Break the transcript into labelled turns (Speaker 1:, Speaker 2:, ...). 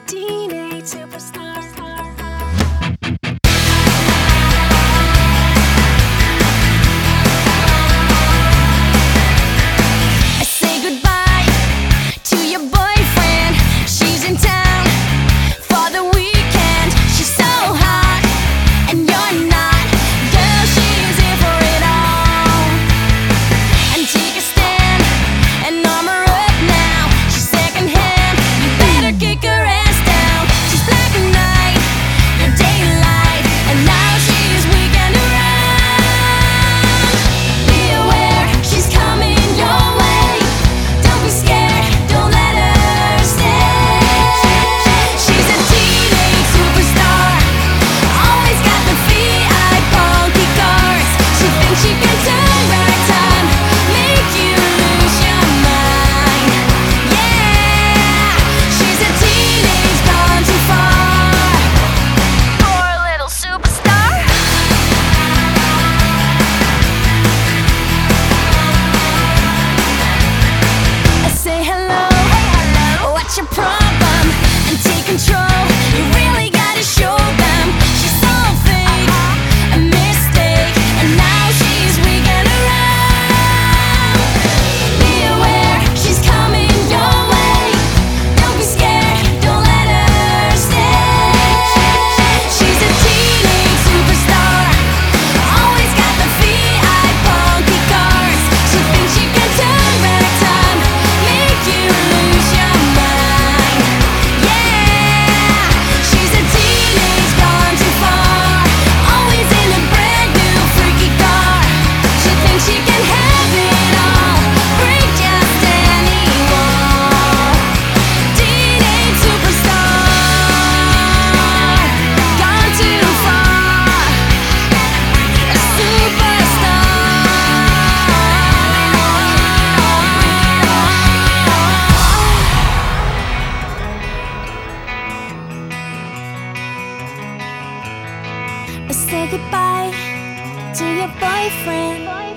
Speaker 1: teenage superstar. Say goodbye to your boyfriend. She's in town for the weekend. She's so hot and you're not. Girl, she's here for it all. And take a stand and arm her up now. She's secondhand, you better kick her ass down. She's black and white, your daylight, and now she's weekend around. Be aware, she's coming your way. Don't be scared, don't let her stay. She's a teenage superstar, always got the VI funky cars. She thinks she can turn back time, make you lose your mind. Yeah, she's a teenage gone too far. Poor little superstar. Say hello, what's your problem? And take control, you really gotta show them. She's so fake, a mistake, and now she's weekend around. Be aware, she's coming your way. Don't be scared, don't let her stay. She's a teenage superstar, always got the VI funky cars. She thinks she can turn back time, make you lose your mind. Yeah, she's a teenage gone too far, always in a brand new freaky car. She thinks she can have it all, break just any wall. Teenage superstar, gone too far, a superstar. Say goodbye to your boyfriend.